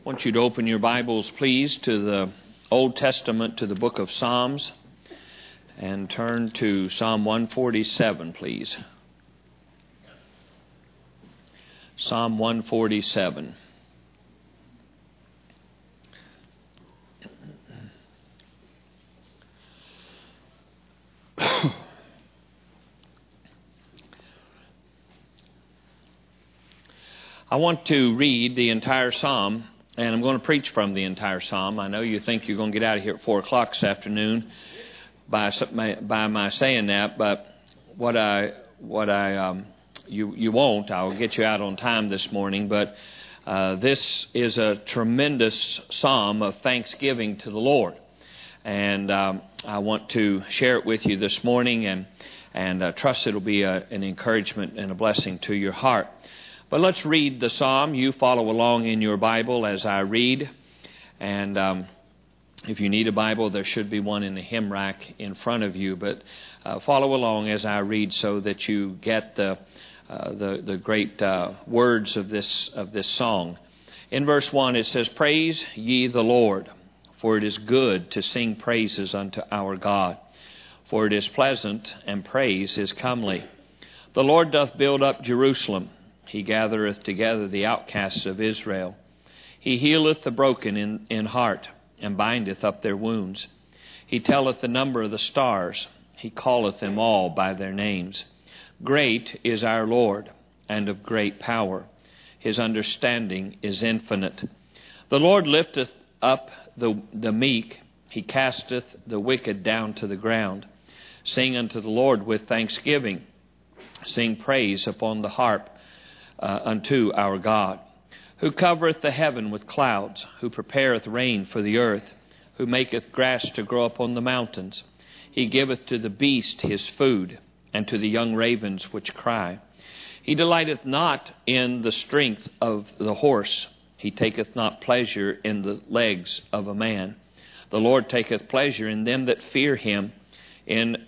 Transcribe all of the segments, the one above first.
I want you to open your Bibles, please, to the Old Testament, to the book of Psalms, and turn to Psalm 147, please. Psalm 147. I want to read the entire psalm, and I'm going to preach from the entire psalm. I know you think you're going to get out of here at 4 o'clock this afternoon by my saying that, but you won't. I'll get you out on time this morning. But this is a tremendous psalm of thanksgiving to the Lord, and I want to share it with you this morning, and trust it'll be an encouragement and a blessing to your heart. But let's read the psalm. You follow along in your Bible as I read. And if you need a Bible, there should be one in the hymn rack in front of you. But follow along as I read so that you get the great words of this song. In verse 1 it says, "Praise ye the Lord, for it is good to sing praises unto our God. For it is pleasant, and praise is comely. The Lord doth build up Jerusalem. He gathereth together the outcasts of Israel. He healeth the broken in heart, and bindeth up their wounds. He telleth the number of the stars. He calleth them all by their names. Great is our Lord, and of great power. His understanding is infinite. The Lord lifteth up the meek. He casteth the wicked down to the ground. Sing unto the Lord with thanksgiving. Sing praise upon the harp unto our God, who covereth the heaven with clouds, who prepareth rain for the earth, who maketh grass to grow upon the mountains. He giveth to the beast his food, and to the young ravens which cry. He delighteth not in the strength of the horse. He taketh not pleasure in the legs of a man. The Lord taketh pleasure in them that fear him, in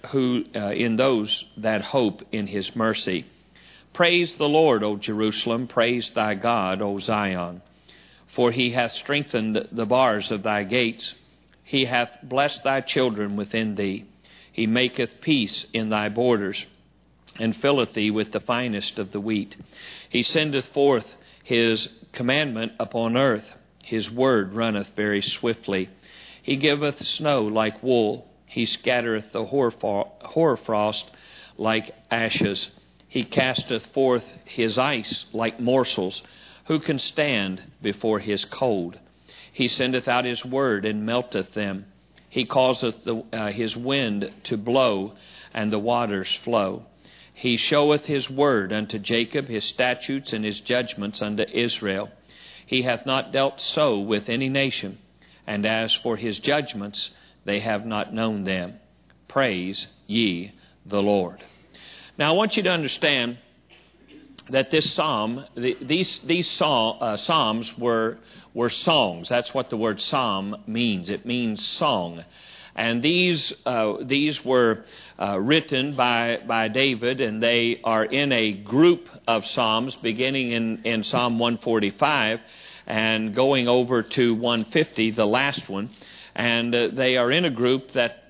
those that hope in his mercy. Praise the Lord, O Jerusalem. Praise thy God, O Zion. For he hath strengthened the bars of thy gates. He hath blessed thy children within thee. He maketh peace in thy borders, and filleth thee with the finest of the wheat. He sendeth forth his commandment upon earth. His word runneth very swiftly. He giveth snow like wool. He scattereth the hoarfrost like ashes. He casteth forth his ice like morsels. Who can stand before his cold? He sendeth out his word and melteth them. He causeth his wind to blow, and the waters flow. He showeth his word unto Jacob, his statutes and his judgments unto Israel. He hath not dealt so with any nation, and as for his judgments, they have not known them. Praise ye the Lord." Now, I want you to understand that this psalm, these psalms were songs. That's what the word psalm means. It means song. And these were written by David, and they are in a group of psalms beginning in Psalm 145 and going over to 150, the last one. And they are in a group that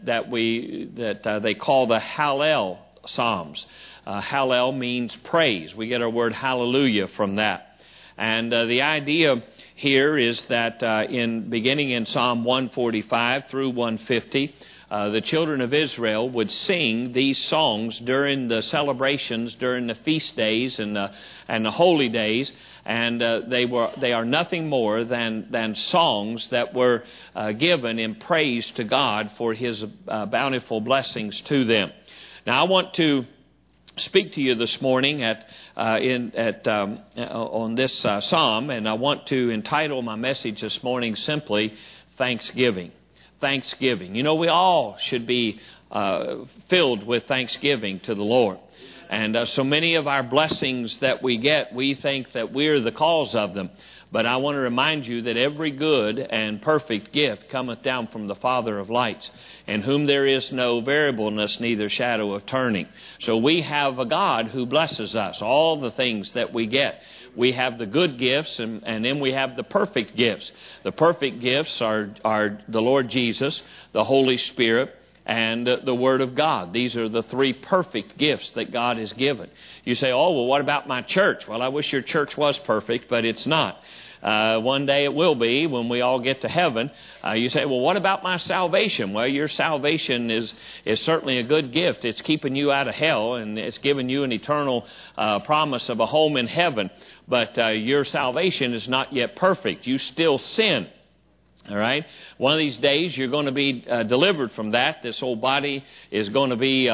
they call the Hallel Psalms. Hallel means praise. We get our word hallelujah from that. And the idea here is that beginning in Psalm 145 through 150, the children of Israel would sing these songs during the celebrations, during the feast days and the holy days, and they are nothing more than songs that were given in praise to God for His bountiful blessings to them. Now, I want to speak to you this morning on this psalm, and I want to entitle my message this morning simply Thanksgiving. Thanksgiving. You know, we all should be filled with thanksgiving to the Lord. And so many of our blessings that we get, we think that we're the cause of them. But I want to remind you that every good and perfect gift cometh down from the Father of lights, in whom there is no variableness, neither shadow of turning. So we have a God who blesses us, all the things that we get. We have the good gifts, and then we have the perfect gifts. The perfect gifts are the Lord Jesus, the Holy Spirit, and the Word of God. These are the three perfect gifts that God has given. You say, oh, well, what about my church? Well, I wish your church was perfect, but it's not. One day it will be when we all get to heaven. You say, well, what about my salvation? Well, your salvation is certainly a good gift. It's keeping you out of hell, and it's giving you an eternal promise of a home in heaven. But your salvation is not yet perfect. You still sin. All right? One of these days you're going to be delivered from that. This old body is going to be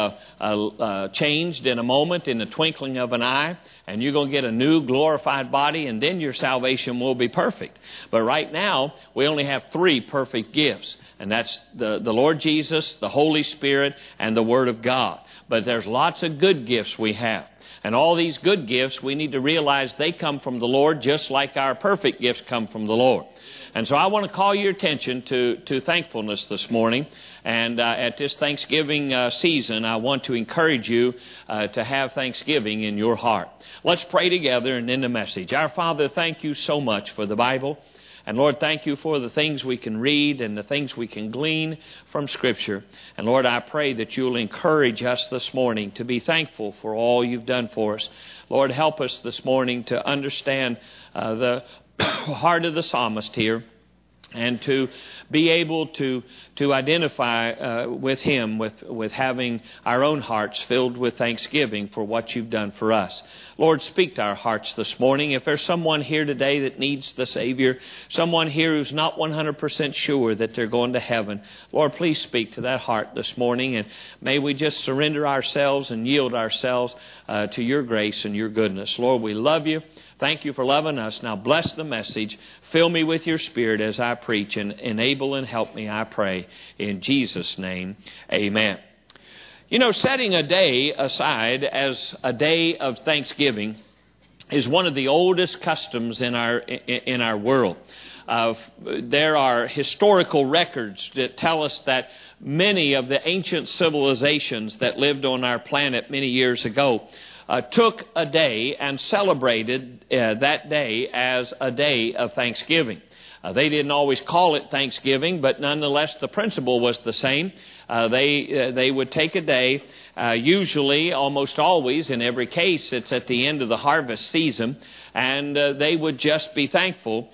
changed in a moment, in the twinkling of an eye, and you're going to get a new glorified body, and then your salvation will be perfect. But right now, we only have three perfect gifts, and that's the Lord Jesus, the Holy Spirit, and the Word of God. But there's lots of good gifts we have. And all these good gifts, we need to realize they come from the Lord, just like our perfect gifts come from the Lord. And so I want to call your attention to thankfulness this morning. And at this Thanksgiving season, I want to encourage you to have thanksgiving in your heart. Let's pray together and end the message. Our Father, thank you so much for the Bible. And Lord, thank you for the things we can read and the things we can glean from Scripture. And Lord, I pray that you'll encourage us this morning to be thankful for all you've done for us. Lord, help us this morning to understand the heart of the psalmist here, and to be able to identify with him, with having our own hearts filled with thanksgiving for what you've done for us. Lord, speak to our hearts this morning. If there's someone here today that needs the Savior, someone here who's not 100% sure that they're going to heaven, Lord, please speak to that heart this morning, and may we just surrender ourselves and yield ourselves to your grace and your goodness. Lord, we love you. Thank you for loving us. Now bless the message. Fill me with your Spirit as I preach, and enable and help me, I pray. In Jesus' name, amen. You know, setting a day aside as a day of thanksgiving is one of the oldest customs in our world. There are historical records that tell us that many of the ancient civilizations that lived on our planet many years ago took a day and celebrated that day as a day of thanksgiving. They didn't always call it Thanksgiving, but nonetheless the principle was the same. They would take a day, usually, almost always, in every case, it's at the end of the harvest season, and they would just be thankful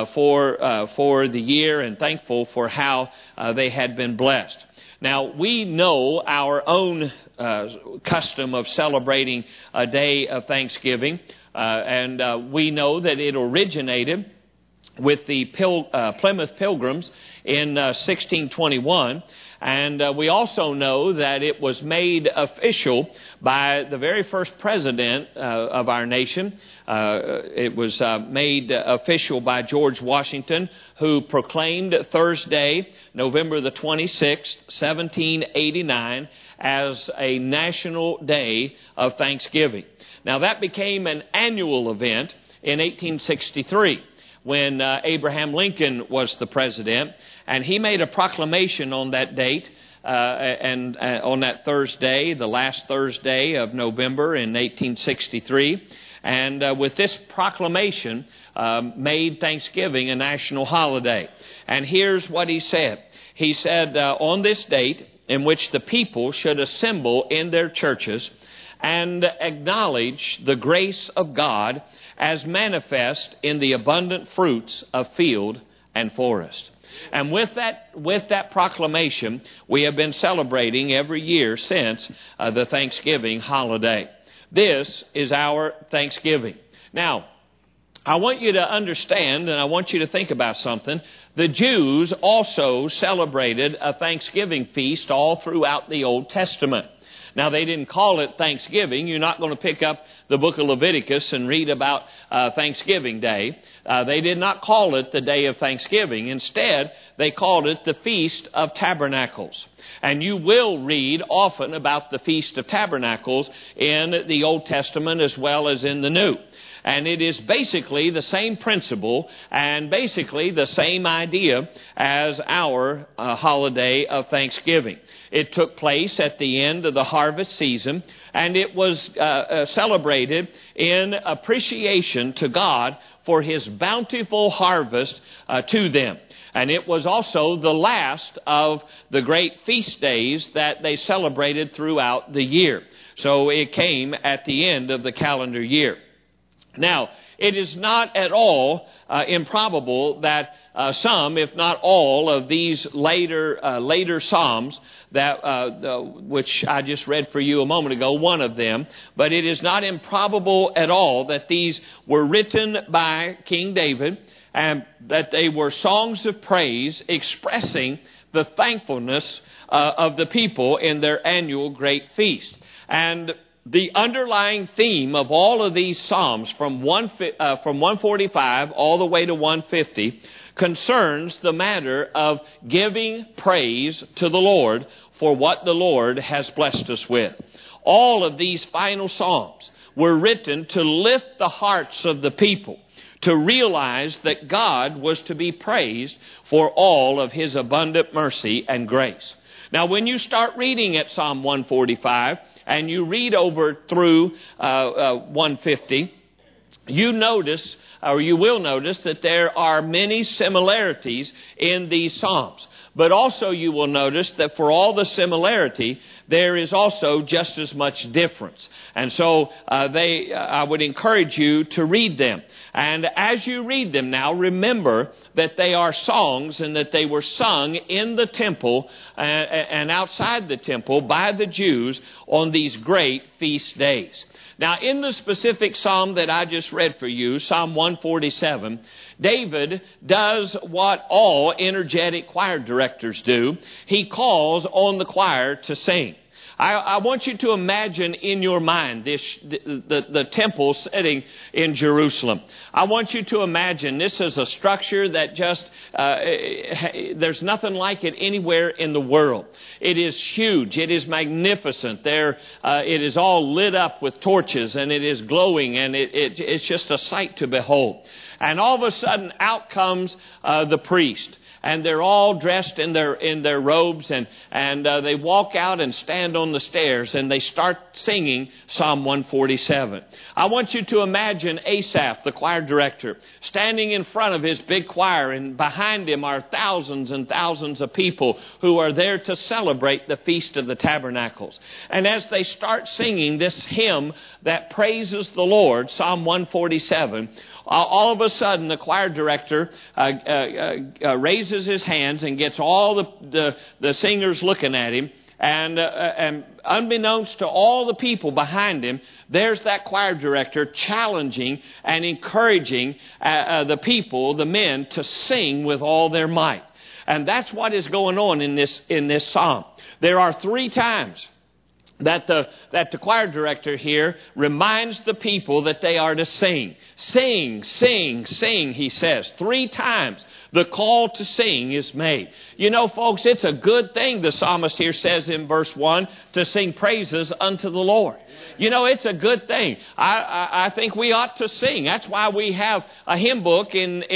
for the year and thankful for how they had been blessed. Now, we know our own custom of celebrating a day of Thanksgiving, and we know that it originated with the Plymouth Pilgrims in 1621. And we also know that it was made official by the very first president of our nation. It was made official by George Washington, who proclaimed Thursday, November the 26th, 1789, as a national day of Thanksgiving. Now, that became an annual event in 1863. When Abraham Lincoln was the president, and he made a proclamation on that date, and on that Thursday, the last Thursday of November in 1863, and with this proclamation made Thanksgiving a national holiday. And here's what he said. He said, on this date in which the people should assemble in their churches and acknowledge the grace of God as manifest in the abundant fruits of field and forest. And with that proclamation, we have been celebrating every year since the Thanksgiving holiday. This is our Thanksgiving. Now, I want you to understand, and I want you to think about something. The Jews also celebrated a Thanksgiving feast all throughout the Old Testament. Now, they didn't call it Thanksgiving. You're not going to pick up the book of Leviticus and read about Thanksgiving Day. They did not call it the Day of Thanksgiving. Instead, they called it the Feast of Tabernacles. And you will read often about the Feast of Tabernacles in the Old Testament as well as in the New. And it is basically the same principle and basically the same idea as our holiday of Thanksgiving. It took place at the end of the harvest season, and it was celebrated in appreciation to God for His bountiful harvest to them. And it was also the last of the great feast days that they celebrated throughout the year. So it came at the end of the calendar year. Now, it is not at all improbable that some, if not all, of these later Psalms, which I just read for you a moment ago, one of them, but it is not improbable at all that these were written by King David and that they were songs of praise expressing the thankfulness of the people in their annual great feast. And the underlying theme of all of these Psalms from 145 all the way to 150 concerns the matter of giving praise to the Lord for what the Lord has blessed us with. All of these final Psalms were written to lift the hearts of the people, to realize that God was to be praised for all of His abundant mercy and grace. Now, when you start reading at Psalm 145, and you read over through 150, you notice, or you will notice, that there are many similarities in these Psalms. But also you will notice that for all the similarity, there is also just as much difference. And so I would encourage you to read them. And as you read them now, remember that they are songs and that they were sung in the temple and outside the temple by the Jews on these great feast days. Now, in the specific psalm that I just read for you, Psalm 147, David does what all energetic choir directors do. He calls on the choir to sing. I want you to imagine in your mind the temple sitting in Jerusalem. I want you to imagine this is a structure that just, there's nothing like it anywhere in the world. It is huge. It is magnificent. It is all lit up with torches and it is glowing and it's just a sight to behold. And all of a sudden out comes the priest. And they're all dressed in their robes, and they walk out and stand on the stairs, and they start singing Psalm 147. I want you to imagine Asaph, the choir director, standing in front of his big choir, and behind him are thousands and thousands of people who are there to celebrate the Feast of the Tabernacles. And as they start singing this hymn that praises the Lord, Psalm 147, all of a sudden, the choir director raises his hands and gets all the singers looking at him. And unbeknownst to all the people behind him, there's that choir director challenging and encouraging the people, the men, to sing with all their might. And that's what is going on in this psalm. There are 3 times that the choir director here reminds the people that they are to sing. Sing, sing, sing, he says. 3 times the call to sing is made. You know, folks, it's a good thing, the psalmist here says in verse 1, to sing praises unto the Lord. You know, it's a good thing. I think we ought to sing. That's why we have a hymn book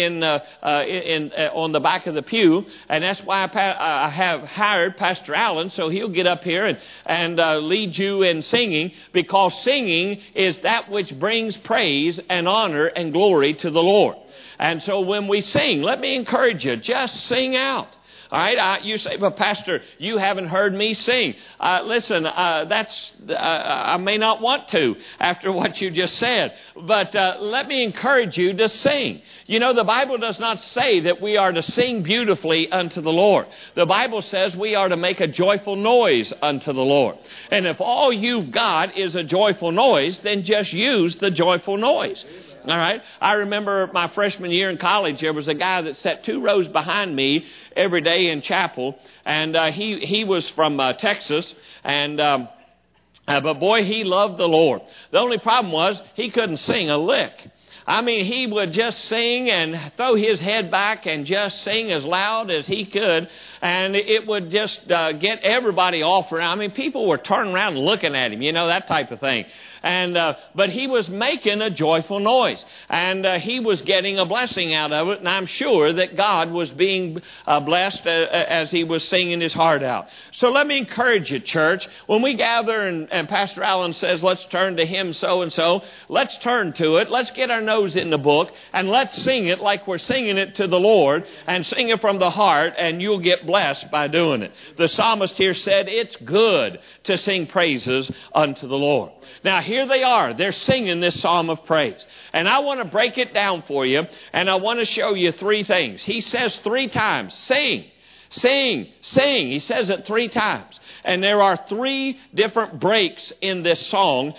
on the back of the pew, and that's why I have hired Pastor Allen, so he'll get up here and lead you in singing, because singing is that which brings praise and honor and glory to the Lord. And so when we sing, let me encourage you, just sing out. All right, you say, but Pastor, you haven't heard me sing. Listen, I may not want to after what you just said, but let me encourage you to sing. You know, the Bible does not say that we are to sing beautifully unto the Lord. The Bible says we are to make a joyful noise unto the Lord. And if all you've got is a joyful noise, then just use the joyful noise. All right. I remember my freshman year in college, there was a guy that sat 2 rows behind me every day in chapel, and he was from Texas, and But boy, he loved the Lord. The only problem was he couldn't sing a lick. I mean, he would just sing and throw his head back and just sing as loud as he could. And it would just get everybody off around. I mean, people were turning around and looking at him, that type of thing. But he was making a joyful noise. And he was getting a blessing out of it. And I'm sure that God was being blessed as he was singing his heart out. So let me encourage you, church. When we gather and Pastor Allen says, let's turn to hymn so-and-so, let's turn to it. Let's get our nose in the book and let's sing it like we're singing it to the Lord and sing it from the heart, and you'll get blessed by doing it. The psalmist here said it's good to sing praises unto the Lord. Now here they are. They're singing this psalm of praise. And I want to break it down for you, and I want to show you three things. He says 3 times, sing, sing, sing. He says it 3 times. And there are 3 different breaks in this song,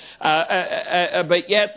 but yet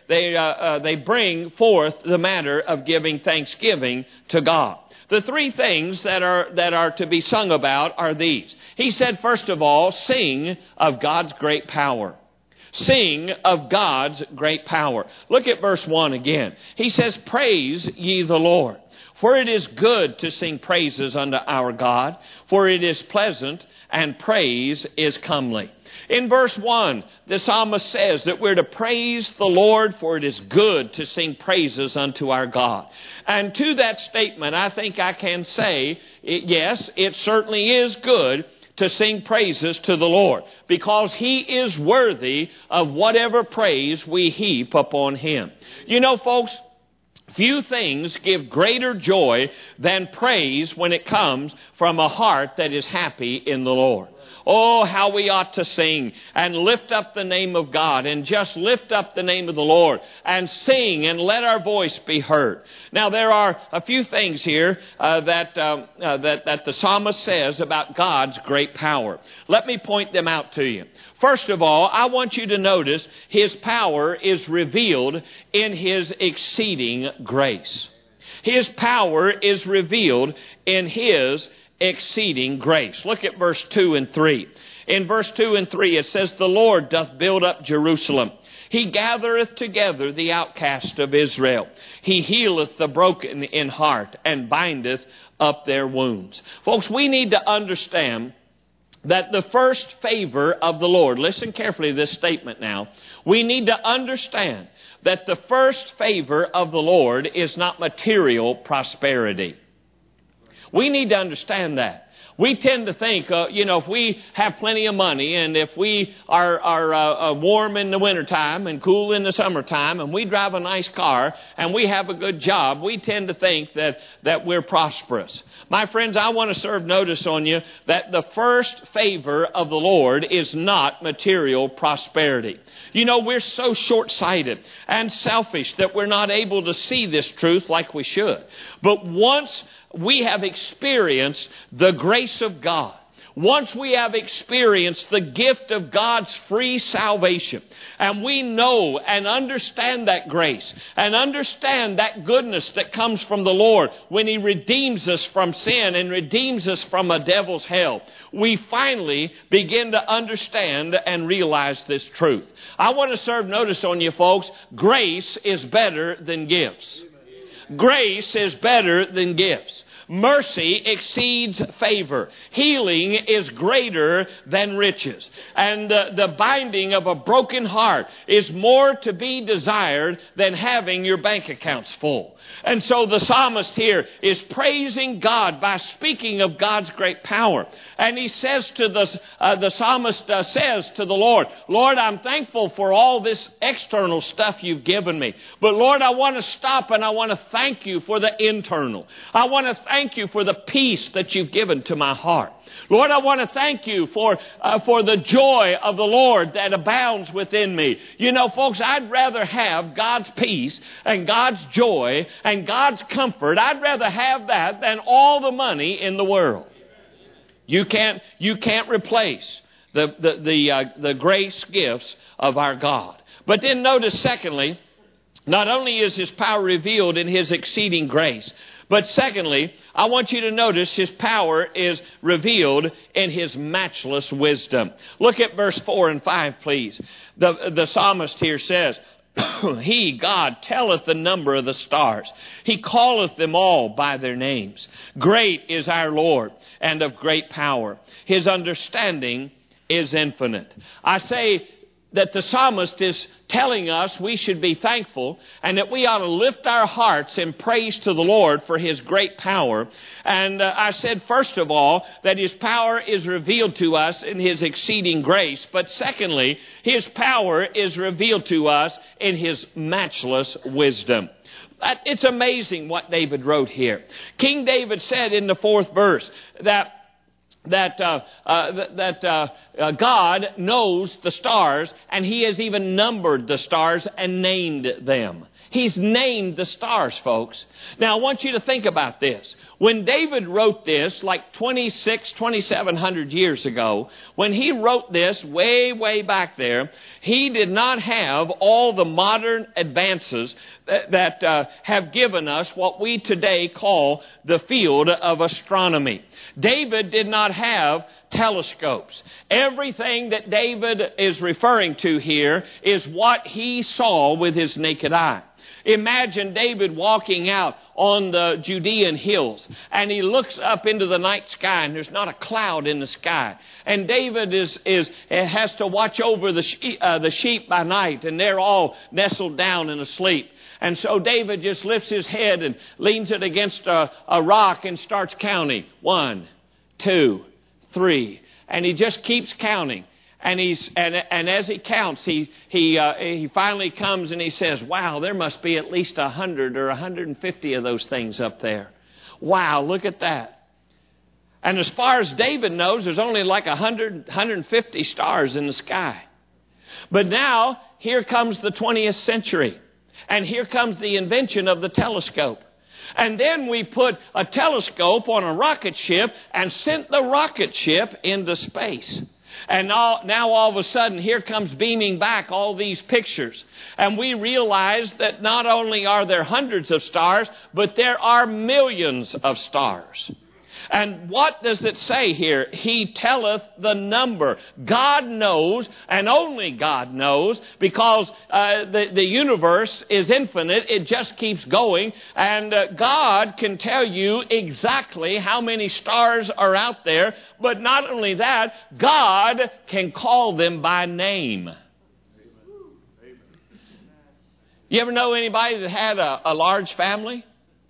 they bring forth the matter of giving thanksgiving to God. The 3 things that are to be sung about are these. He said, first of all, sing of God's great power. Sing of God's great power. Look at verse 1 again. He says, praise ye the Lord. For it is good to sing praises unto our God, for it is pleasant, and praise is comely. In verse 1, the psalmist says that we're to praise the Lord, for it is good to sing praises unto our God. And to that statement, I think I can say, yes, it certainly is good to sing praises to the Lord, because He is worthy of whatever praise we heap upon Him. You know, folks, few things give greater joy than praise when it comes from a heart that is happy in the Lord. Oh, how we ought to sing and lift up the name of God, and just lift up the name of the Lord and sing and let our voice be heard. Now, there are a few things here that the psalmist says about God's great power. Let me point them out to you. First of all, I want you to notice His power is revealed in His exceeding grace. His power is revealed in His exceeding grace. Look at verse 2 and 3. In verse 2 and 3 it says, the Lord doth build up Jerusalem. He gathereth together the outcast of Israel. He healeth the broken in heart, and bindeth up their wounds. Folks, we need to understand that the first favor of the Lord, listen carefully to this statement now. We need to understand that the first favor of the Lord is not material prosperity. We need to understand that. We tend to think, if we have plenty of money, and if we are warm in the wintertime and cool in the summertime, and we drive a nice car and we have a good job, we tend to think that we're prosperous. My friends, I want to serve notice on you that the first favor of the Lord is not material prosperity. You know, we're so short-sighted and selfish that we're not able to see this truth like we should. But once we have experienced the grace of God, once we have experienced the gift of God's free salvation, and we know and understand that grace and understand that goodness that comes from the Lord when He redeems us from sin and redeems us from a devil's hell, we finally begin to understand and realize this truth. I want to serve notice on you, folks. Grace is better than gifts. Grace is better than gifts. Mercy exceeds favor. Healing is greater than riches. And the binding of a broken heart is more to be desired than having your bank accounts full. And so the psalmist here is praising God by speaking of God's great power. And he says to the psalmist says to the Lord, Lord, I'm thankful for all this external stuff you've given me. But Lord, I want to stop and I want to thank you for the internal. I want to thank you for the peace that you've given to my heart. Lord, I want to thank you for the joy of the Lord that abounds within me. You know, folks, I'd rather have God's peace and God's joy and God's comfort. I'd rather have that than all the money in the world. You can't replace the grace gifts of our God. But then notice, secondly, not only is His power revealed in His exceeding grace, But secondly, I want you to notice His power is revealed in His matchless wisdom. Look at verse 4 and 5, please. The psalmist here says, He, God, telleth the number of the stars. He calleth them all by their names. Great is our Lord, and of great power. His understanding is infinite. I say that the psalmist is telling us we should be thankful and that we ought to lift our hearts in praise to the Lord for His great power. And I said, first of all, that His power is revealed to us in His exceeding grace. But secondly, His power is revealed to us in His matchless wisdom. It's amazing what David wrote here. King David said in the 4th verse that God knows the stars, and He has even numbered the stars and named them. He's named the stars, folks. Now, I want you to think about this. When David wrote this, like 2,700 years ago, when he wrote this way back there, he did not have all the modern advances that have given us what we today call the field of astronomy. David did not have telescopes. Everything that David is referring to here is what he saw with his naked eye. Imagine David walking out on the Judean hills, and he looks up into the night sky, and there's not a cloud in the sky. And David has to watch over the sheep by night, and they're all nestled down and asleep. And so David just lifts his head and leans it against a rock and starts counting. 1, 2, 3. And he just keeps counting. And as he counts, he finally comes and he says, wow, there must be at least 100 or 150 of those things up there. Wow, look at that. And as far as David knows, there's only like 100, 150 stars in the sky. But now, here comes the 20th century. And here comes the invention of the telescope. And then we put a telescope on a rocket ship and sent the rocket ship into space. And now all of a sudden, here comes beaming back all these pictures. And we realize that not only are there hundreds of stars, but there are millions of stars. And what does it say here? He telleth the number. God knows, and only God knows, because the universe is infinite. It just keeps going. And God can tell you exactly how many stars are out there. But not only that, God can call them by name. You ever know anybody that had a large family?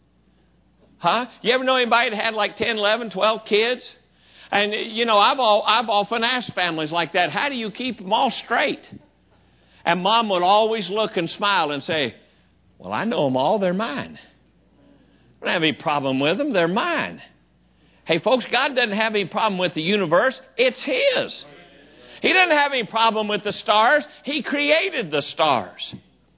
Huh? You ever know anybody that had like 10, 11, 12 kids? And, you know, I've often asked families like that, how do you keep them all straight? And Mom would always look and smile and say, well, I know them all. They're mine. I don't have any problem with them. They're mine. Hey, folks, God doesn't have any problem with the universe. It's His. He doesn't have any problem with the stars. He created the stars.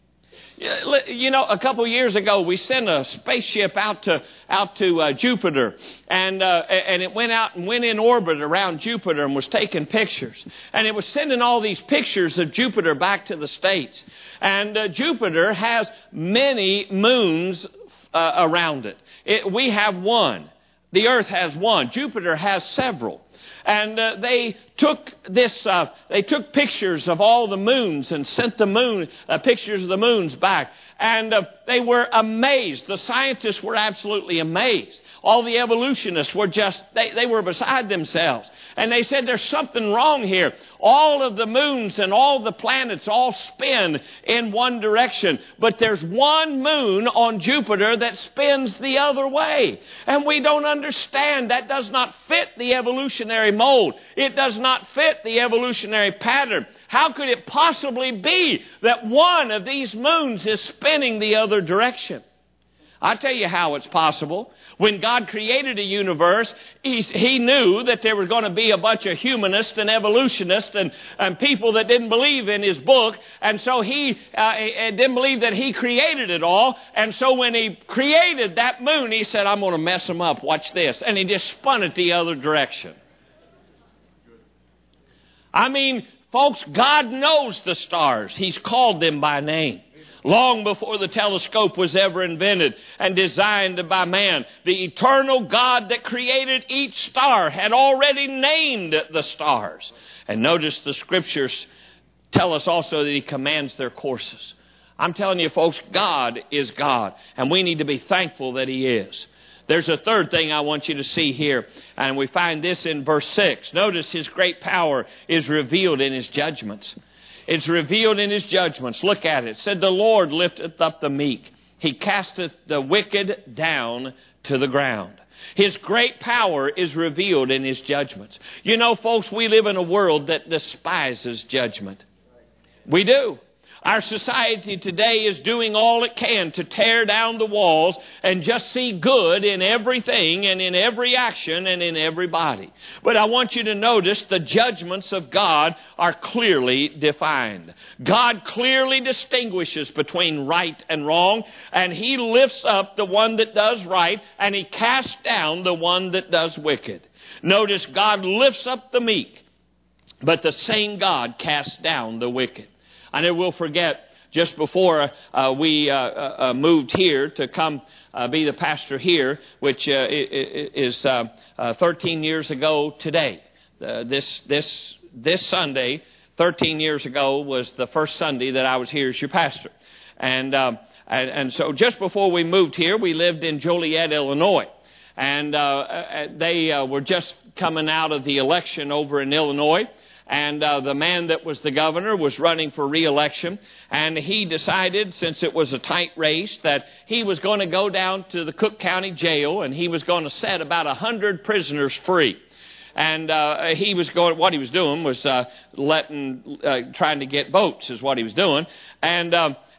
You know, a couple of years ago, we sent a spaceship out to Jupiter, and it went out and went in orbit around Jupiter and was taking pictures. And it was sending all these pictures of Jupiter back to the States. And Jupiter has many moons around it. We have one. The Earth has one. Jupiter has several. And they took pictures of all the moons and sent the pictures of the moons back. And they were amazed. The scientists were absolutely amazed. All the evolutionists were they were beside themselves. And they said, there's something wrong here. All of the moons and all the planets all spin in one direction. But there's one moon on Jupiter that spins the other way. And we don't understand. That does not fit the evolutionary mold. It does not fit the evolutionary pattern. How could it possibly be that one of these moons is spinning the other direction? I'll tell you how it's possible. When God created a universe, He knew that there were going to be a bunch of humanists and evolutionists and people that didn't believe in His book. And so He didn't believe that He created it all. And so when He created that moon, He said, I'm going to mess them up. Watch this. And He just spun it the other direction. I mean, folks, God knows the stars. He's called them by name. Long before the telescope was ever invented and designed by man, the eternal God that created each star had already named the stars. And notice the Scriptures tell us also that He commands their courses. I'm telling you, folks, God is God, and we need to be thankful that He is. There's a third thing I want you to see here, and we find this in verse 6. Notice His great power is revealed in His judgments. It's revealed in His judgments. Look at it. It said, the Lord lifteth up the meek. He casteth the wicked down to the ground. His great power is revealed in His judgments. You know, folks, we live in a world that despises judgment. We do. Our society today is doing all it can to tear down the walls and just see good in everything and in every action and in everybody. But I want you to notice the judgments of God are clearly defined. God clearly distinguishes between right and wrong, and He lifts up the one that does right, and He casts down the one that does wicked. Notice God lifts up the meek, but the same God casts down the wicked. I never will forget, just before we moved here to come be the pastor here, which is 13 years ago today. This Sunday, 13 years ago, was the first Sunday that I was here as your pastor. And so just before we moved here, we lived in Joliet, Illinois. And they were just coming out of the election over in Illinois. And the man that was the governor was running for re-election. And he decided, since it was a tight race, that he was going to go down to the Cook County Jail and he was going to set about 100 prisoners free. And what he was doing was trying to get votes is what he was doing. And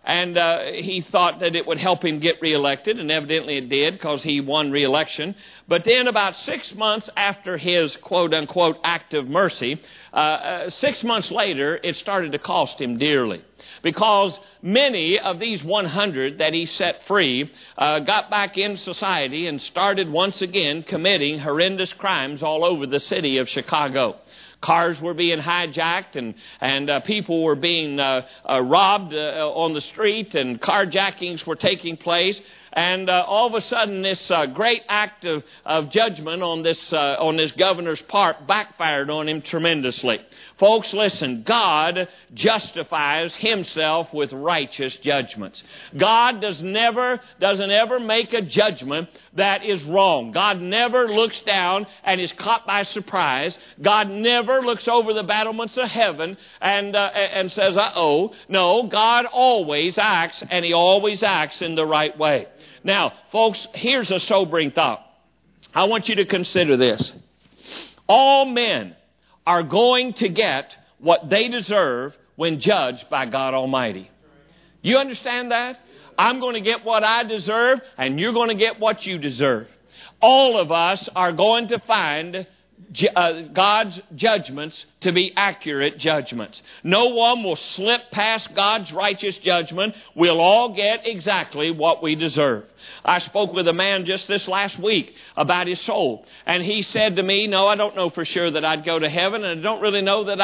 he thought that it would help him get reelected, and evidently it did because he won reelection. But then about 6 months after his quote-unquote act of mercy, 6 months later, it started to cost him dearly. Because many of these 100 that he set free got back in society and started once again committing horrendous crimes all over the city of Chicago. Cars were being hijacked and people were being robbed on the street, and carjackings were taking place. And all of a sudden, this great act of judgment on this governor's part backfired on him tremendously. Folks, listen, God justifies Himself with righteous judgments. God doesn't ever make a judgment that is wrong. God never looks down and is caught by surprise. God never looks over the battlements of heaven and says, uh-oh. No, God always acts, and He always acts in the right way. Now, folks, here's a sobering thought. I want you to consider this. All men are going to get what they deserve when judged by God Almighty. You understand that? I'm going to get what I deserve, and you're going to get what you deserve. All of us are going to find God's judgments to be accurate judgments. No one will slip past God's righteous judgment. We'll all get exactly what we deserve. I spoke with a man just this last week about his soul, and he said to me, no, I don't know for sure that I'd go to heaven, and I don't really know that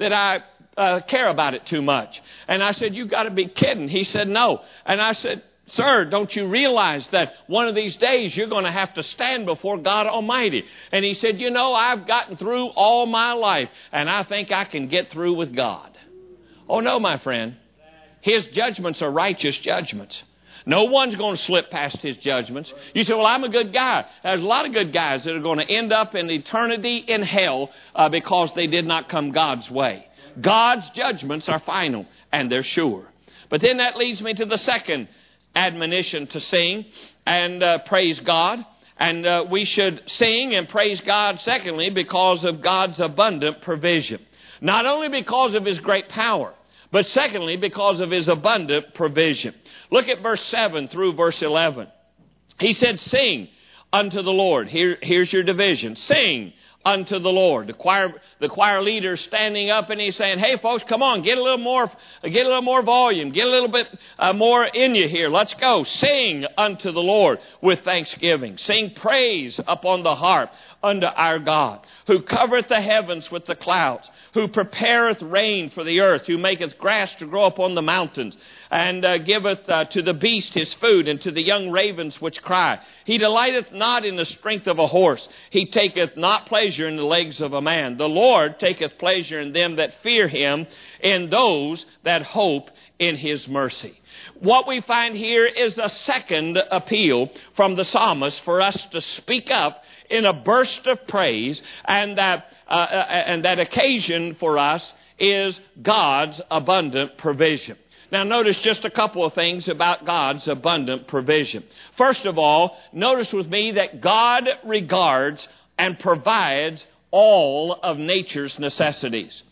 I care about it too much. And I said, you've got to be kidding. He said, no. And I said, sir, don't you realize that one of these days you're going to have to stand before God Almighty? And he said, I've gotten through all my life, and I think I can get through with God. Oh, no, my friend. His judgments are righteous judgments. No one's going to slip past His judgments. You say, well, I'm a good guy. There's a lot of good guys that are going to end up in eternity in hell because they did not come God's way. God's judgments are final, and they're sure. But then that leads me to the second admonition, to sing and praise God. And we should sing and praise God, secondly, because of God's abundant provision. Not only because of His great power, but secondly, because of His abundant provision. Look at verse 7 through verse 11. He said, sing unto the Lord. Here's your division. Sing unto the Lord. The choir leader standing up and he's saying, hey folks, come on, get a little more volume, get a little bit more in you here. Let's go. Sing unto the Lord with thanksgiving. Sing praise upon the harp unto our God, who covereth the heavens with the clouds, who prepareth rain for the earth, who maketh grass to grow upon the mountains, and giveth to the beast his food, and to the young ravens which cry. He delighteth not in the strength of a horse. He taketh not pleasure in the legs of a man. The Lord taketh pleasure in them that fear him, in those that hope in his mercy. What we find here is a second appeal from the psalmist for us to speak up in a burst of praise, and that occasion for us is God's abundant provision. Now notice just a couple of things about God's abundant provision. First of all, notice with me that God regards and provides all of nature's necessities.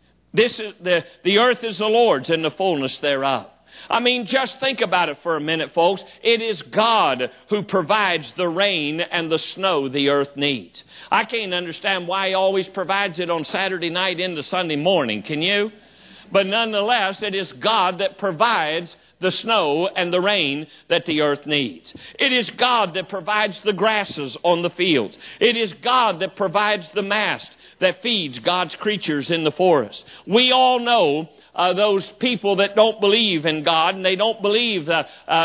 The earth is the Lord's and the fullness thereof. I mean, just think about it for a minute, folks. It is God who provides the rain and the snow the earth needs. I can't understand why He always provides it on Saturday night into Sunday morning. Can you? But nonetheless, it is God that provides the snow and the rain that the earth needs. It is God that provides the grasses on the fields. It is God that provides the mast that feeds God's creatures in the forest. We all know those people that don't believe in God, and they don't believe that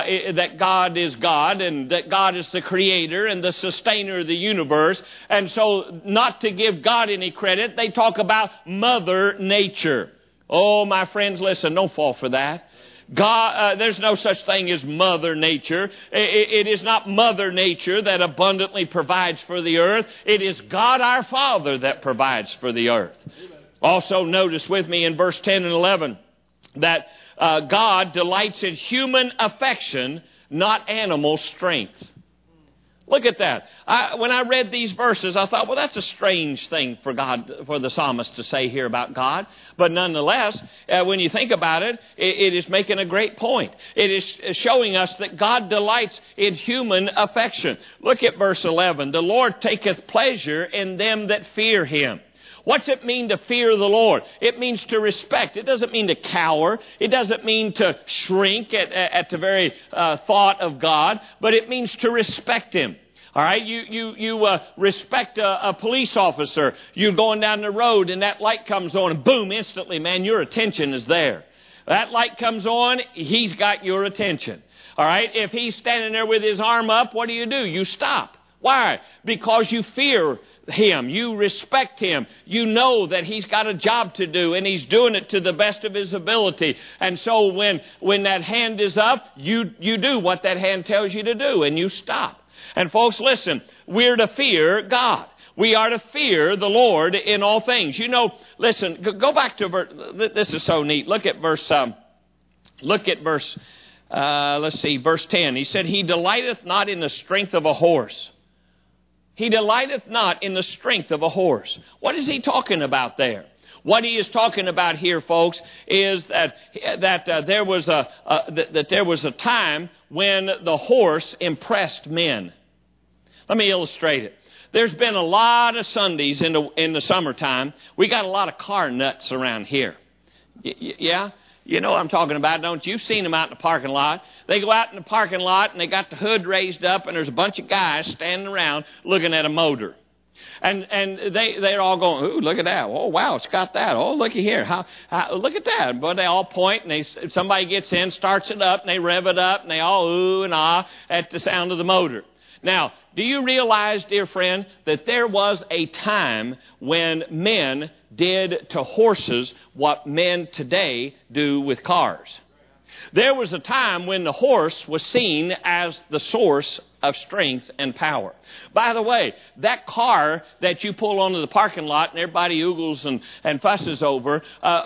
God is God and that God is the creator and the sustainer of the universe. And so, not to give God any credit, they talk about Mother Nature. Oh, my friends, listen, don't fall for that. God, there's no such thing as Mother Nature. It is not Mother Nature that abundantly provides for the earth. It is God our Father that provides for the earth. Also notice with me in verse 10 and 11 that God delights in human affection, not animal strength. Look at that. When I read these verses, I thought, well, that's a strange thing for the psalmist to say here about God. But nonetheless, when you think about it, it is making a great point. It is showing us that God delights in human affection. Look at verse 11. The Lord taketh pleasure in them that fear Him. What's it mean to fear the Lord? It means to respect. It doesn't mean to cower. It doesn't mean to shrink at the very thought of God, but it means to respect Him. All right, you respect a police officer. You're going down the road and that light comes on and boom, instantly, man, your attention is there. That light comes on, he's got your attention. All right, if he's standing there with his arm up, what do? You stop. Why? Because you fear Him. You respect Him. You know that He's got a job to do and He's doing it to the best of His ability. And so when that hand is up, you do what that hand tells you to do and you stop. And folks, listen, we're to fear God. We are to fear the Lord in all things. You know, listen, go back to verse, this is so neat. Look at verse 10. He said, He delighteth not in the strength of a horse. He delighteth not in the strength of a horse. What is he talking about there? What he is talking about here, folks, is that there was a time when the horse impressed men. Let me illustrate it. There's been a lot of Sundays in the summertime. We got a lot of car nuts around here. Yeah? You know what I'm talking about, don't you? You've seen them out in the parking lot. They go out in the parking lot and they got the hood raised up and there's a bunch of guys standing around looking at a motor. And they're all going, ooh, look at that. Oh, wow, it's got that. Oh, looky here. How look at that. But they all point and somebody gets in, starts it up, and they rev it up, and they all ooh and ah at the sound of the motor. Now, do you realize, dear friend, that there was a time when men did to horses what men today do with cars? There was a time when the horse was seen as the source of strength and power. By the way, that car that you pull onto the parking lot and everybody oogles and fusses over,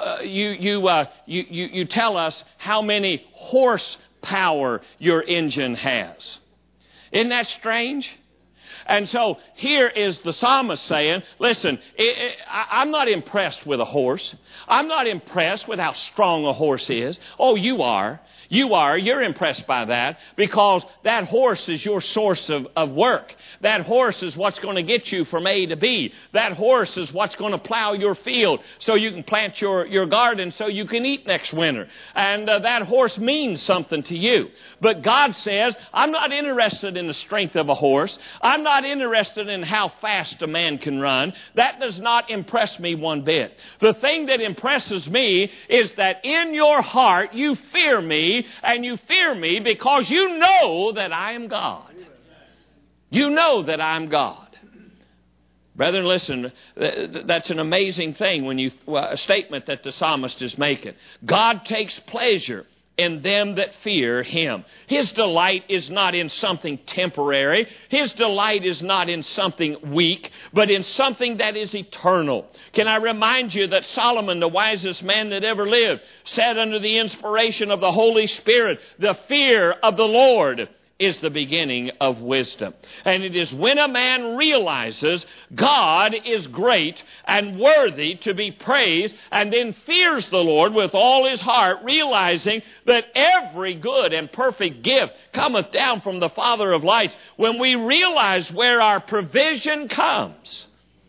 you tell us how many horsepower your engine has. Isn't that strange? And so here is the psalmist saying, listen, I'm not impressed with a horse. I'm not impressed with how strong a horse is. Oh, you are. You are. You're impressed by that because that horse is your source of work. That horse is what's going to get you from A to B. That horse is what's going to plow your field so you can plant your garden so you can eat next winter. And that horse means something to you. But God says, I'm not interested in the strength of a horse. I'm not interested in how fast a man can run. That does not impress me one bit. The thing that impresses me is that in your heart you fear me, and you fear me because you know that I am God. You know that I'm God. Brethren, listen, that's an amazing thing a statement that the psalmist is making. God takes pleasure in them that fear Him. His delight is not in something temporary. His delight is not in something weak, but in something that is eternal. Can I remind you that Solomon, the wisest man that ever lived, said under the inspiration of the Holy Spirit, the fear of the Lord is the beginning of wisdom. And it is when a man realizes God is great and worthy to be praised and then fears the Lord with all his heart, realizing that every good and perfect gift cometh down from the Father of lights. When we realize where our provision comes,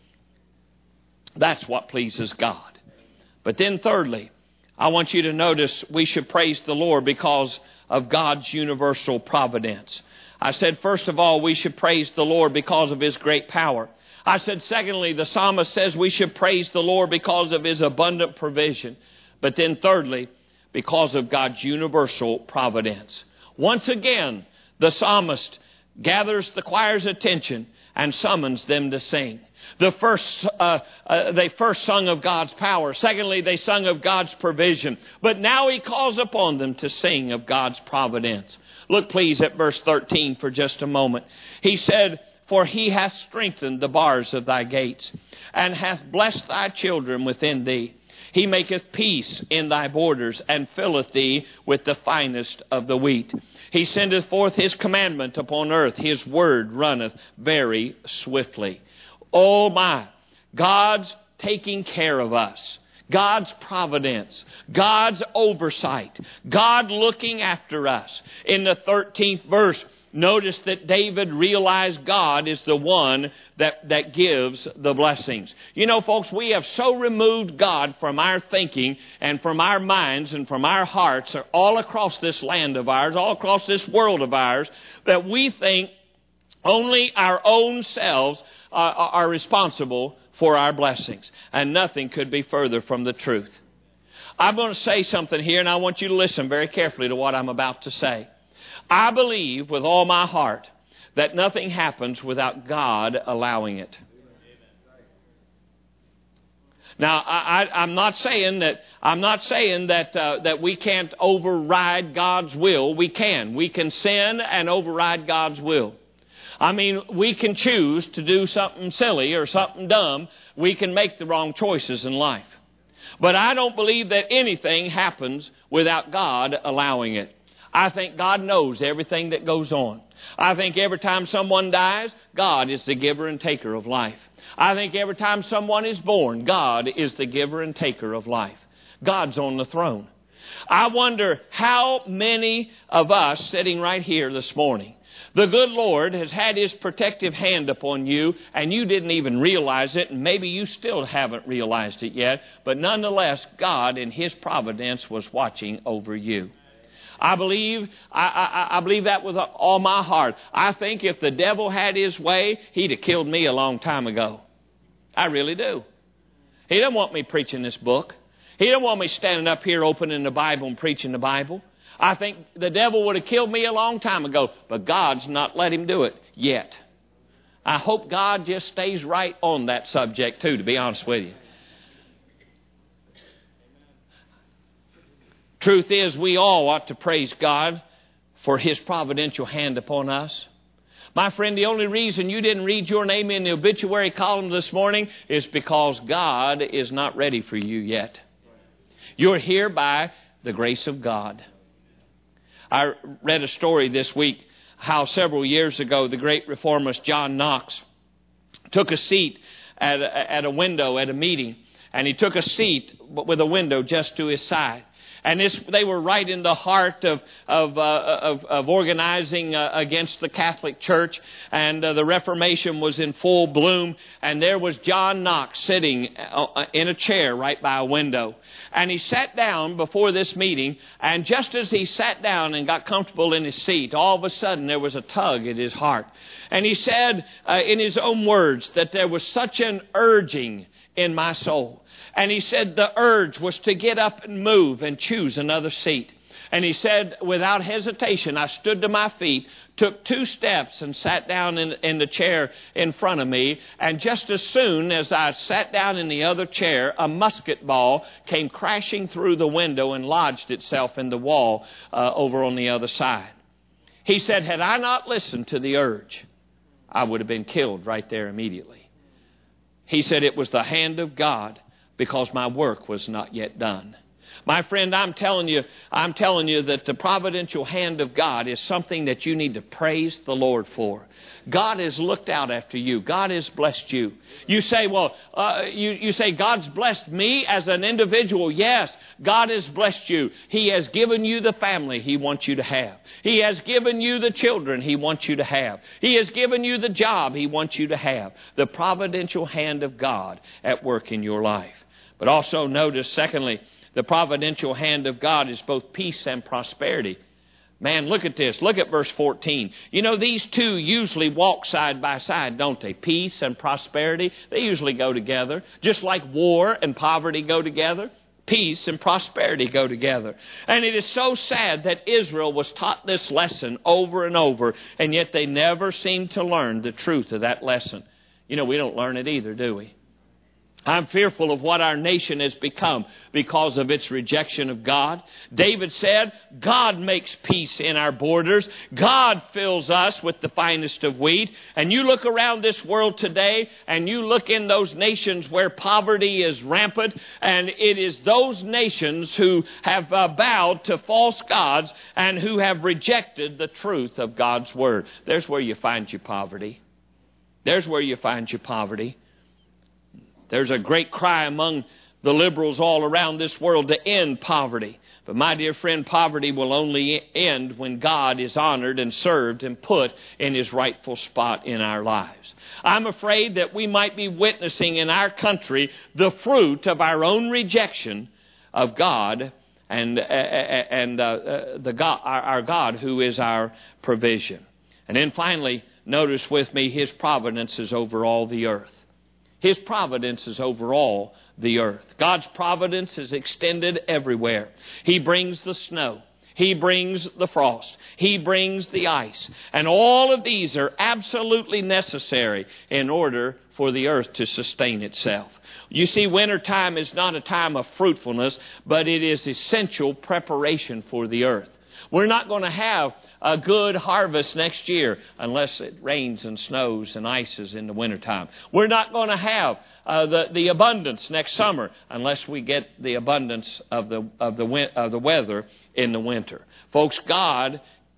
that's what pleases God. But then thirdly, I want you to notice we should praise the Lord because of God's universal providence. I said, first of all, we should praise the Lord because of His great power. I said, secondly, the psalmist says we should praise the Lord because of His abundant provision. But then thirdly, because of God's universal providence. Once again, the psalmist gathers the choir's attention and summons them to sing. They first sung of God's power. Secondly, they sung of God's provision. But now he calls upon them to sing of God's providence. Look please at verse 13 for just a moment. He said, for He hath strengthened the bars of thy gates, and hath blessed thy children within thee. He maketh peace in thy borders, and filleth thee with the finest of the wheat. He sendeth forth His commandment upon earth. His word runneth very swiftly. Oh my, God's taking care of us. God's providence, God's oversight, God looking after us. In the 13th verse, notice that David realized God is the one that gives the blessings. You know, folks, we have so removed God from our thinking and from our minds and from our hearts all across this land of ours, all across this world of ours, that we think only our own selves are responsible for our blessings. And nothing could be further from the truth. I'm going to say something here, and I want you to listen very carefully to what I'm about to say. I believe with all my heart that nothing happens without God allowing it. Now, I'm not saying that we can't override God's will. We can. We can sin and override God's will. I mean, we can choose to do something silly or something dumb. We can make the wrong choices in life. But I don't believe that anything happens without God allowing it. I think God knows everything that goes on. I think every time someone dies, God is the giver and taker of life. I think every time someone is born, God is the giver and taker of life. God's on the throne. I wonder how many of us sitting right here this morning, the good Lord has had His protective hand upon you, and you didn't even realize it, and maybe you still haven't realized it yet, but nonetheless, God in His providence was watching over you. I believe that with all my heart. I think if the devil had his way, he'd have killed me a long time ago. I really do. He doesn't want me preaching this book. He doesn't want me standing up here opening the Bible and preaching the Bible. I think the devil would have killed me a long time ago, but God's not let him do it yet. I hope God just stays right on that subject too, to be honest with you. Truth is, we all ought to praise God for His providential hand upon us. My friend, the only reason you didn't read your name in the obituary column this morning is because God is not ready for you yet. You're here by the grace of God. I read a story this week how several years ago the great reformist John Knox took a seat at a window at a meeting. And he took a seat with a window just to his side. And they were right in the heart of organizing against the Catholic Church. And the Reformation was in full bloom. And there was John Knox sitting in a chair right by a window. And he sat down before this meeting. And just as he sat down and got comfortable in his seat, all of a sudden there was a tug at his heart. And he said in his own words that there was such an urging in my soul. And he said the urge was to get up and move and choose another seat. And he said, without hesitation, I stood to my feet, took 2 steps and sat down in the chair in front of me. And just as soon as I sat down in the other chair, a musket ball came crashing through the window and lodged itself in the wall over on the other side. He said, had I not listened to the urge, I would have been killed right there immediately. He said it was the hand of God because my work was not yet done. My friend, I'm telling you that the providential hand of God is something that you need to praise the Lord for. God has looked out after you. God has blessed you. You say, you say, God's blessed me as an individual. Yes, God has blessed you. He has given you the family He wants you to have. He has given you the children He wants you to have. He has given you the job He wants you to have. The providential hand of God at work in your life. But also notice, secondly, the providential hand of God is both peace and prosperity. Man, look at this. Look at verse 14. You know, these two usually walk side by side, don't they? Peace and prosperity, they usually go together. Just like war and poverty go together, peace and prosperity go together. And it is so sad that Israel was taught this lesson over and over, and yet they never seem to learn the truth of that lesson. You know, we don't learn it either, do we? I'm fearful of what our nation has become because of its rejection of God. David said, God makes peace in our borders. God fills us with the finest of wheat. And you look around this world today and you look in those nations where poverty is rampant, and it is those nations who have bowed to false gods and who have rejected the truth of God's Word. There's where you find your poverty. There's where you find your poverty. There's a great cry among the liberals all around this world to end poverty. But my dear friend, poverty will only end when God is honored and served and put in His rightful spot in our lives. I'm afraid that we might be witnessing in our country the fruit of our own rejection of God and our God who is our provision. And then finally, notice with me, His providence is over all the earth. His providence is over all the earth. God's providence is extended everywhere. He brings the snow. He brings the frost. He brings the ice. And all of these are absolutely necessary in order for the earth to sustain itself. You see, wintertime is not a time of fruitfulness, but it is essential preparation for the earth. We're not going to have a good harvest next year unless it rains and snows and ices in the wintertime. We're not going to have the abundance next summer unless we get the abundance of the weather in the winter. Folks, God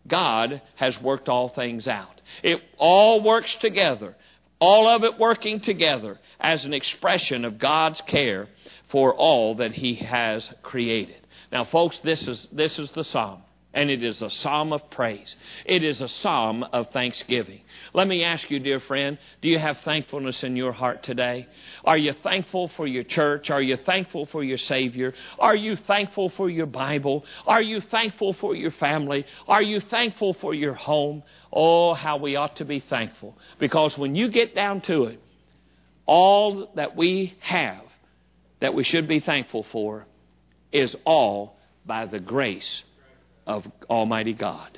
has worked all things out. It all works together. All of it working together as an expression of God's care for all that He has created. Now, folks, this is the psalm. And it is a psalm of praise. It is a psalm of thanksgiving. Let me ask you, dear friend, do you have thankfulness in your heart today? Are you thankful for your church? Are you thankful for your Savior? Are you thankful for your Bible? Are you thankful for your family? Are you thankful for your home? Oh, how we ought to be thankful. Because when you get down to it, all that we have that we should be thankful for is all by the grace of Almighty God.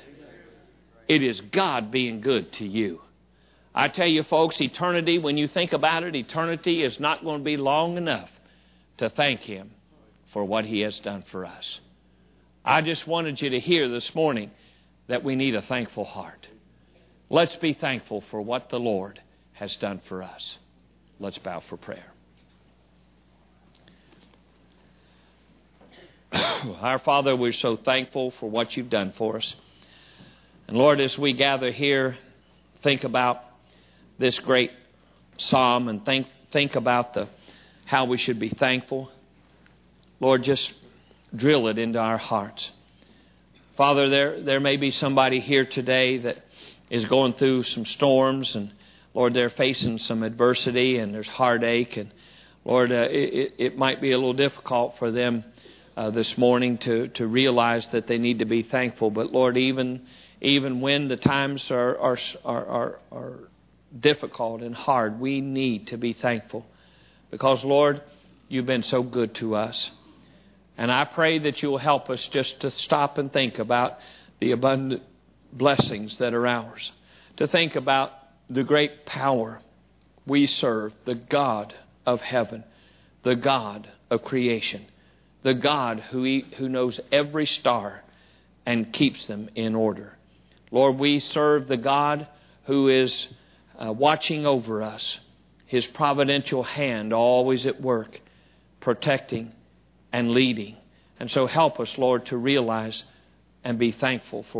It is God being good to you. I tell you, folks, eternity, when you think about it, eternity is not going to be long enough to thank Him for what He has done for us. I just wanted you to hear this morning that we need a thankful heart. Let's be thankful for what the Lord has done for us. Let's bow for prayer. Our Father, we're so thankful for what You've done for us. And Lord, as we gather here, think about this great psalm and think about how we should be thankful. Lord, just drill it into our hearts. Father, there may be somebody here today that is going through some storms, and Lord, they're facing some adversity and there's heartache, and Lord, it might be a little difficult for them this morning to realize that they need to be thankful. But Lord, even when the times are difficult and hard, we need to be thankful because Lord, you've been so good to us. And I pray that you will help us just to stop and think about the abundant blessings that are ours. To think about the great power we serve, the God of heaven, the God of creation, the God who knows every star and keeps them in order. Lord, we serve the God who is watching over us, His providential hand always at work, protecting and leading. And so help us, Lord, to realize and be thankful for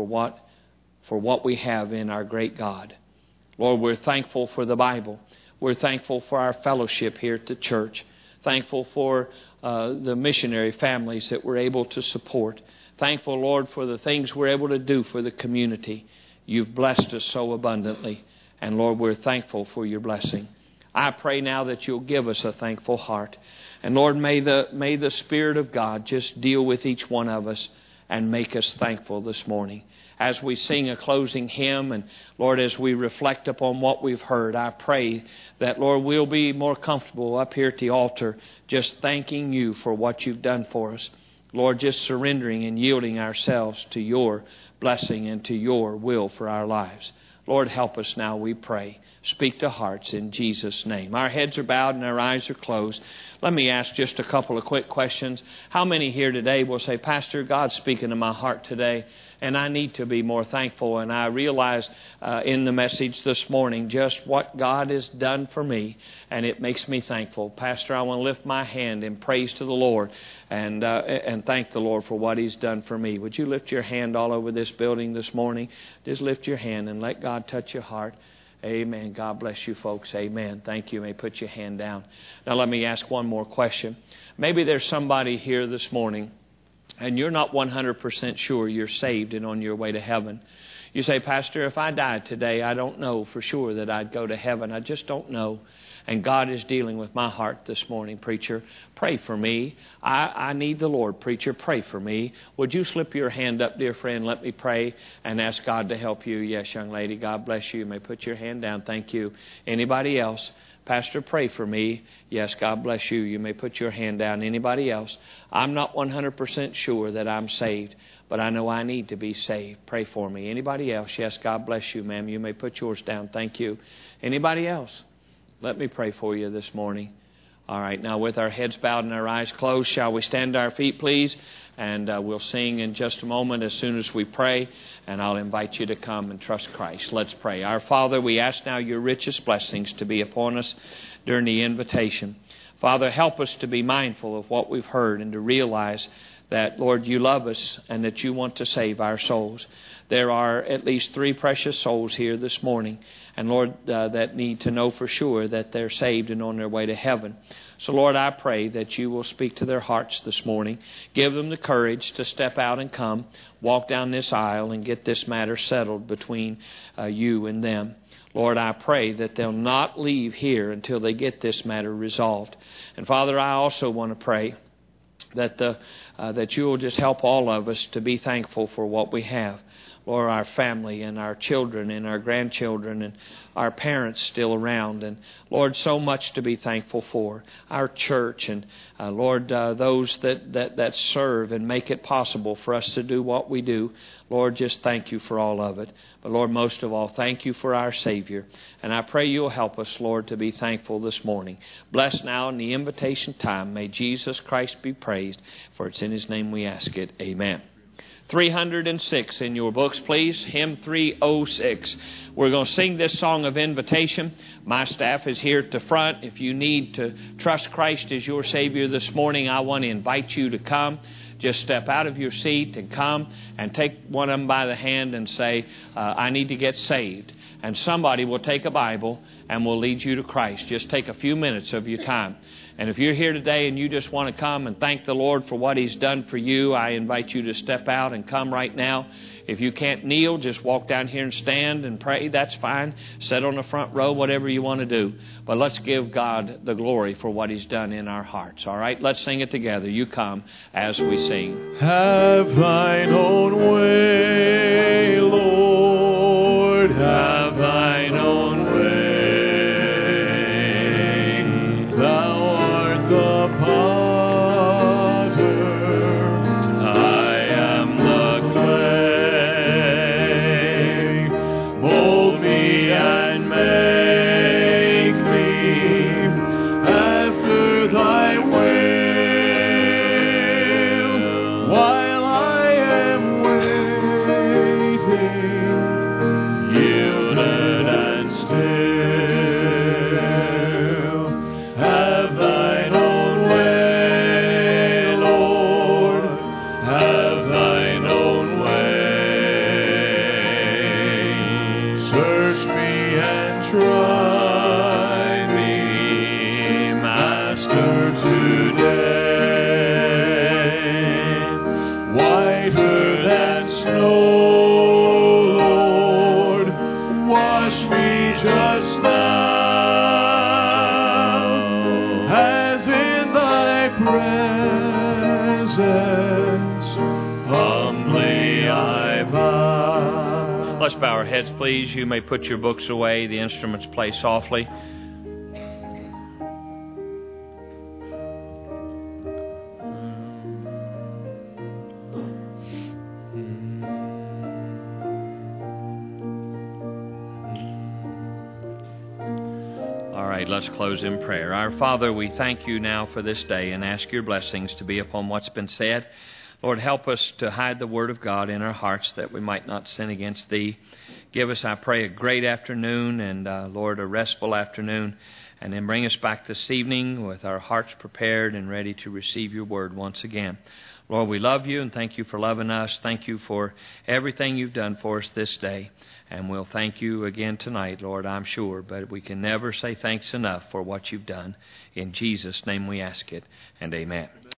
what we have in our great God. Lord, we're thankful for the Bible. We're thankful for our fellowship here at the church. Thankful for the missionary families that we're able to support. Thankful, Lord, for the things we're able to do for the community. You've blessed us so abundantly. And Lord, we're thankful for your blessing. I pray now that you'll give us a thankful heart. And Lord, may the Spirit of God just deal with each one of us and make us thankful this morning. As we sing a closing hymn and Lord, as we reflect upon what we've heard, I pray that Lord, we'll be more comfortable up here at the altar just thanking you for what you've done for us. Lord, just surrendering and yielding ourselves to your blessing and to your will for our lives. Lord, help us now, we pray. Speak to hearts in Jesus' name. Our heads are bowed and our eyes are closed. Let me ask just a couple of quick questions. How many here today will say, Pastor, God's speaking to my heart today, and I need to be more thankful. And I realize in the message this morning just what God has done for me, and it makes me thankful. Pastor, I want to lift my hand in praise to the Lord and thank the Lord for what He's done for me. Would you lift your hand all over this building this morning? Just lift your hand and let God touch your heart. Amen. God bless you folks. Amen. Thank you. You may put your hand down. Now let me ask one more question. Maybe there's somebody here this morning and you're not 100% sure you're saved and on your way to heaven. You say, Pastor, if I died today, I don't know for sure that I'd go to heaven. I just don't know. And God is dealing with my heart this morning, preacher. Pray for me. I need the Lord, preacher. Pray for me. Would you slip your hand up, dear friend? Let me pray and ask God to help you. Yes, young lady. God bless you. You may put your hand down. Thank you. Anybody else? Pastor, pray for me. Yes, God bless you. You may put your hand down. Anybody else? I'm not 100% sure that I'm saved, but I know I need to be saved. Pray for me. Anybody else? Yes, God bless you, ma'am. You may put yours down. Thank you. Anybody else? Let me pray for you this morning. All right, now with our heads bowed and our eyes closed, shall we stand to our feet, please? And we'll sing in just a moment as soon as we pray, and I'll invite you to come and trust Christ. Let's pray. Our Father, we ask now your richest blessings to be upon us during the invitation. Father, help us to be mindful of what we've heard and to realize that, Lord, you love us and that you want to save our souls. There are at least 3 precious souls here this morning, and Lord, that need to know for sure that they're saved and on their way to heaven. So, Lord, I pray that you will speak to their hearts this morning. Give them the courage to step out and come, walk down this aisle and get this matter settled between you and them. Lord, I pray that they'll not leave here until they get this matter resolved. And Father, I also want to pray that you will just help all of us to be thankful for what we have. Lord, our family and our children and our grandchildren and our parents still around. And Lord, so much to be thankful for. Our church and Lord, those that serve and make it possible for us to do what we do. Lord, just thank you for all of it. But Lord, most of all, thank you for our Savior. And I pray you'll help us, Lord, to be thankful this morning. Bless now in the invitation time. May Jesus Christ be praised. For it's in His name we ask it. Amen. 306 in your books, please. Hymn 306. We're going to sing this song of invitation. My staff is here at the front. If you need to trust Christ as your Savior this morning, I want to invite you to come. just step out of your seat and come and take one of them by the hand and say, I need to get saved. And somebody will take a Bible and will lead you to Christ. Just take a few minutes of your time. And if you're here today and you just want to come and thank the Lord for what He's done for you, I invite you to step out and come right now. If you can't kneel, just walk down here and stand and pray. That's fine. Sit on the front row, whatever you want to do. But let's give God the glory for what He's done in our hearts. All right? Let's sing it together. You come as we sing. Have thine own way, Lord. Have thine own way. Thou art the potter. I am the clay. Mold me and make me after thy will, while I am waiting, yielded and still. Have thine own way, Lord, have thine own way. Search me and try me, Master, today. Whiter than snow, Lord, wash me just now, as in thy presence humbly I bow. Let's bow our heads, please. You may put your books away. The instruments play softly. All right, let's close in prayer. Our Father, we thank you now for this day and ask your blessings to be upon what's been said. Lord, help us to hide the Word of God in our hearts that we might not sin against Thee. Give us, I pray, a great afternoon and, Lord, a restful afternoon. And then bring us back this evening with our hearts prepared and ready to receive your Word once again. Lord, we love you and thank you for loving us. Thank you for everything you've done for us this day. And we'll thank you again tonight, Lord, I'm sure. But we can never say thanks enough for what you've done. In Jesus' name we ask it, and amen.